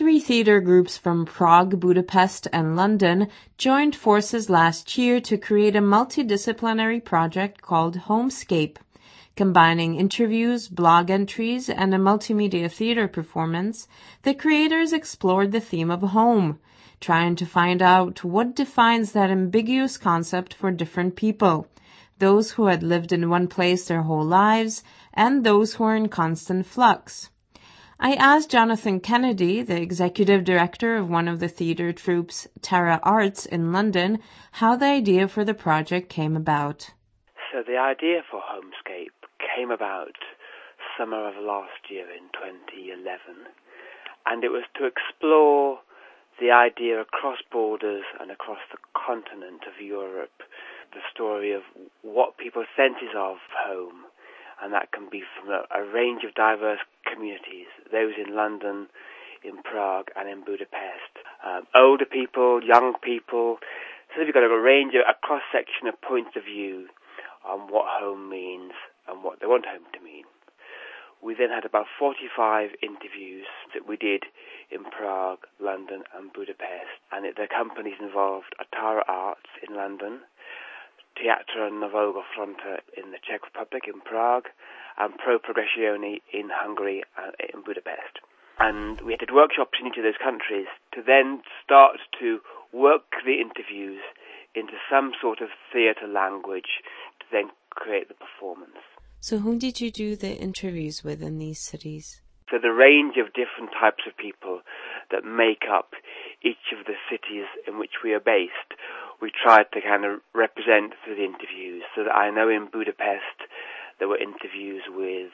3 theater groups from Prague, Budapest, and London joined forces last year to create a multidisciplinary project called Homescape. Combining interviews, blog entries, and a multimedia theater performance, the creators explored the theme of home, trying to find out what defines that ambiguous concept for different people, those who had lived in one place their whole lives, and those who are in constant flux. I asked Jonathan Kennedy, the executive director of one of the theater troupes, Tara Arts, in London, how the idea for the project came about. So the idea for Homescape came about summer of last year in 2011, and it was to explore the idea across borders and across the continent of Europe, the story of what people's senses of home, and that can be from a range of diverse communities, those in London, in Prague and in Budapest, older people, young people. So we've got a range, a cross-section of points of view on what home means and what they want home to mean. We then had about 45 interviews that we did in Prague, London and Budapest. And the companies involved are Tara Arts in London, Teatro Nového Fronta in the Czech Republic, in Prague, and Pro Progressione in Hungary and in Budapest. And we had workshops in each of those countries to then start to work the interviews into some sort of theatre language to then create the performance. So whom did you do the interviews with in these cities? So the range of different types of people that make up each of the cities in which we are based, we tried to kind of represent through the interviews. So that I know in Budapest there were interviews with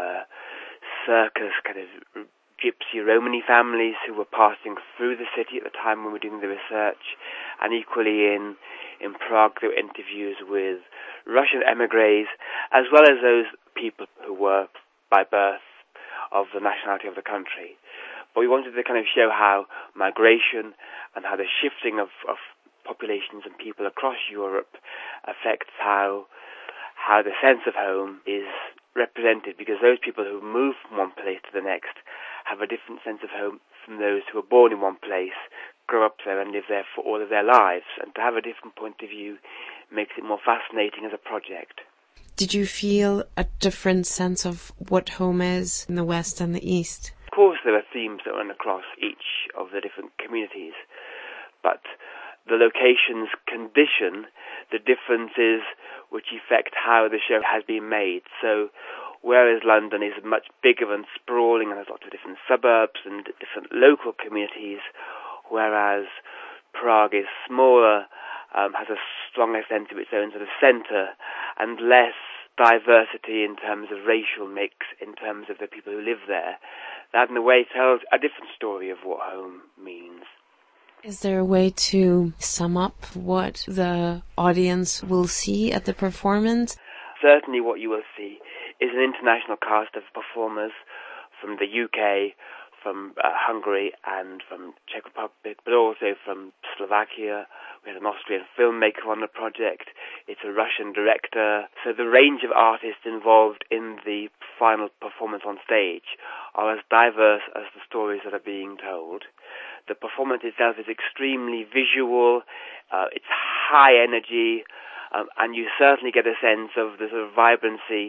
circus kind of gypsy Romani families who were passing through the city at the time when we were doing the research. And equally in Prague there were interviews with Russian emigres, as well as those people who were by birth of the nationality of the country. But we wanted to kind of show how migration and how the shifting of populations and people across Europe affects how the sense of home is represented, because those people who move from one place to the next have a different sense of home from those who are born in one place, grow up there and live there for all of their lives. And to have a different point of view makes it more fascinating as a project. Did you feel a different sense of what home is in the West and the East? Of course there are themes that run across each of the different communities, but the locations condition the differences which affect how the show has been made. So whereas London is much bigger and sprawling and has lots of different suburbs and different local communities, whereas Prague is smaller, has a stronger sense of its own sort of centre, and less diversity in terms of racial mix, in terms of the people who live there. That in a way tells a different story of what home means. Is there a way to sum up what the audience will see at the performance? Certainly what you will see is an international cast of performers from the UK, from Hungary and from Czech Republic, but also from Slovakia. We had an Austrian filmmaker on the project. It's a Russian director. So the range of artists involved in the final performance on stage are as diverse as the stories that are being told. The performance itself is extremely visual. It's high energy, and you certainly get a sense of the sort of vibrancy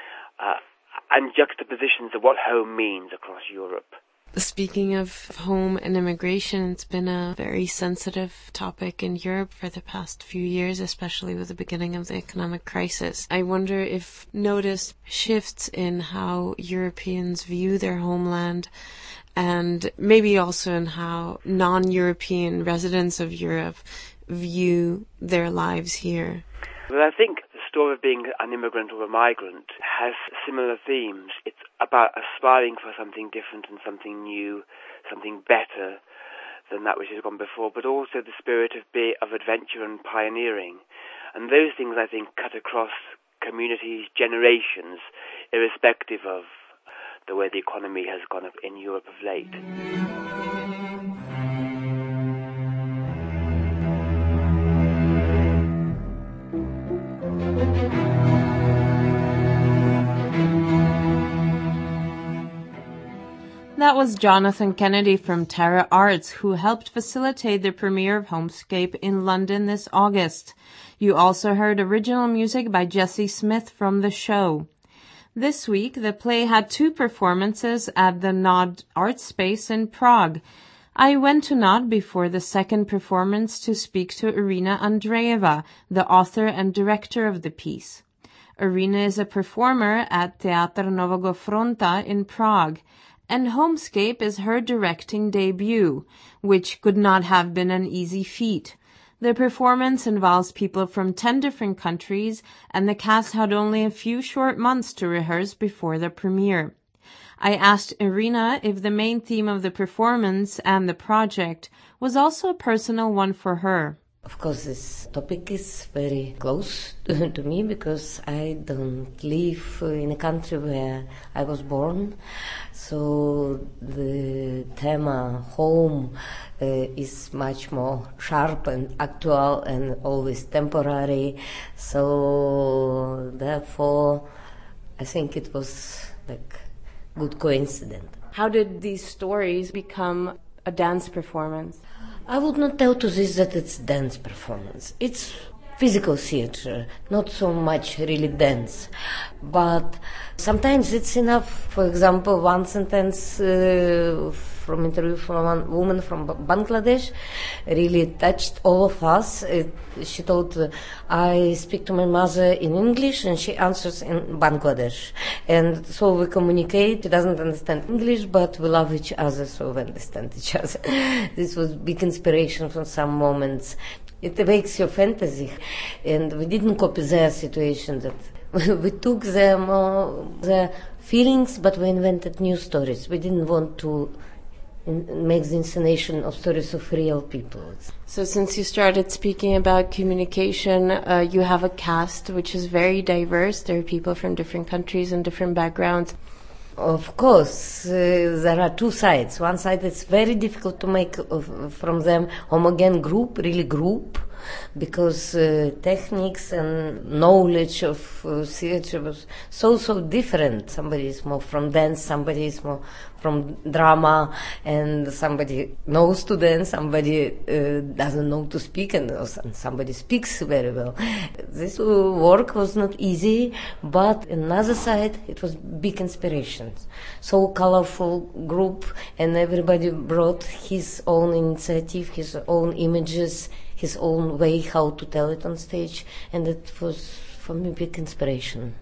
and juxtapositions of what home means across Europe. Speaking of home and immigration, it's been a very sensitive topic in Europe for the past few years, especially with the beginning of the economic crisis. I wonder if noticed shifts in how Europeans view their homeland, and maybe also in how non-European residents of Europe view their lives here. Well, I think the story of being an immigrant or a migrant has similar themes. It's about aspiring for something different and something new, something better than that which has gone before, but also the spirit of adventure and pioneering. And those things, I think, cut across communities, generations, irrespective of the way the economy has gone up in Europe of late. That That was Jonathan Kennedy from Terra Arts, who helped facilitate the premiere of Homescape in London this August. You also heard original music by Jesse Smith from the show. This week, the play had 2 performances at the Nod Art Space in Prague. I went to Nod before the second performance to speak to Irina Andreeva, the author and director of the piece. Irina is a performer at Teatr Nového Fronta in Prague, and Homescape is her directing debut, which could not have been an easy feat. The performance involves people from 10 different countries, and the cast had only a few short months to rehearse before the premiere. I asked Irina if the main theme of the performance and the project was also a personal one for her. Of course, this topic is very close to me because I don't live in a country where I was born. So the theme home is much more sharp and actual and always temporary. So therefore, I think it was like good coincidence. How did these stories become a dance performance? I would not tell to this that it's dance performance. It's physical theater, not so much really dance. But sometimes it's enough. For example, one sentence from interview from one woman from Bangladesh really touched all of us. She told, I speak to my mother in English and she answers in Bangladesh. And so we communicate. She doesn't understand English, but we love each other, so we understand each other. This was big inspiration from some moments. It wakes your fantasy. And we didn't copy their situation. That we took their feelings, but we invented new stories. We didn't want to make the intonation of stories of real people. So since you started speaking about communication, you have a cast which is very diverse. There are people from different countries and different backgrounds. Of course, there are 2 sides. One side, it's very difficult to make from them homogeneous group, really group, because techniques and knowledge of theater was so different. Somebody is more from dance, somebody is more from drama, and somebody knows to dance, somebody doesn't know to speak, and somebody speaks very well. This work was not easy, but another side, it was big inspiration. So colorful group, and everybody brought his own initiative, his own images, his own way how to tell it on stage, and it was for me big inspiration.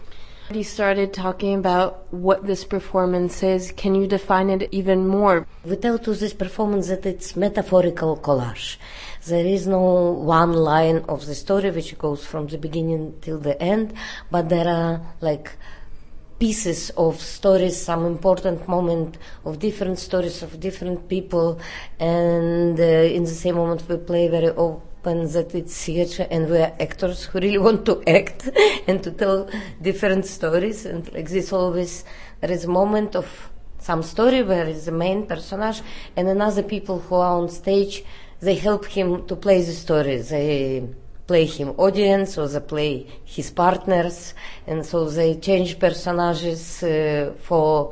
You started talking about what this performance is. Can you define it even more? We tell to this performance that it's metaphorical collage. There is no one line of the story which goes from the beginning till the end, but there are like pieces of stories, some important moment of different stories of different people, and in the same moment we play very open that it's theater and we are actors who really want to act and to tell different stories, and like this always there is a moment of some story where is the main personage and another people who are on stage, they help him to play the story. They play him audience or they play his partners, and so they change personages for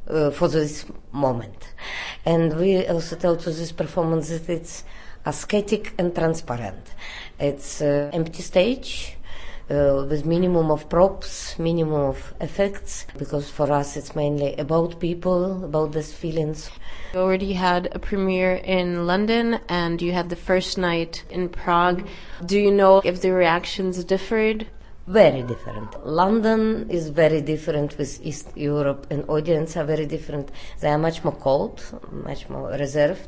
this moment. And we also tell to this performance that it's aesthetic and transparent. It's empty stage with minimum of props, minimum of effects, because for us it's mainly about people, about these feelings. You already had a premiere in London and you had the first night in Prague. Do you know if the reactions differed? Very different. London is very different with East Europe, and audience are very different. They are much more cold, much more reserved,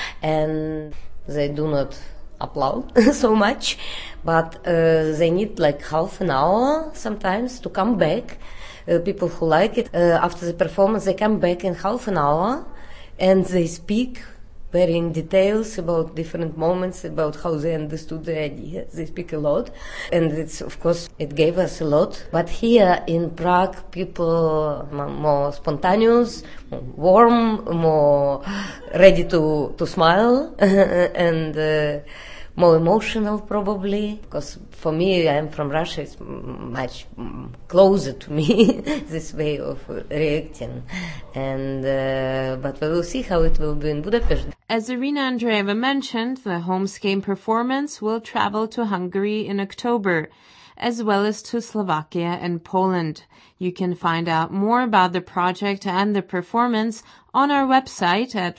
and they do not applaud so much, but they need like half an hour sometimes to come back. People who like it, after the performance, they come back in half an hour and they speak very in details about different moments, about how they understood the idea. They speak a lot, and it's, of course, it gave us a lot. But here in Prague, people are more spontaneous, more warm, more ready to smile, and more emotional probably, because for me, I am from Russia, it's much closer to me, this way of reacting. And but we will see how it will be in Budapest. As Irina Andreeva mentioned, the Homescape performance will travel to Hungary in October, as well as to Slovakia and Poland. You can find out more about the project and the performance on our website at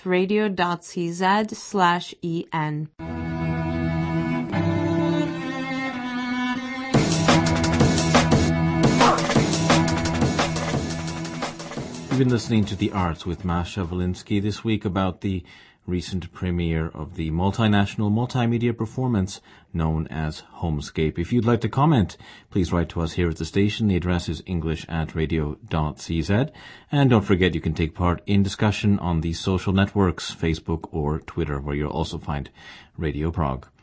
radio.cz/en. We've been listening to The Arts with Masha Volinsky this week about the recent premiere of the multinational multimedia performance known as Homescape. If you'd like to comment, please write to us here at the station. The address is english@radio.cz. And don't forget you can take part in discussion on the social networks, Facebook or Twitter, where you'll also find Radio Prague.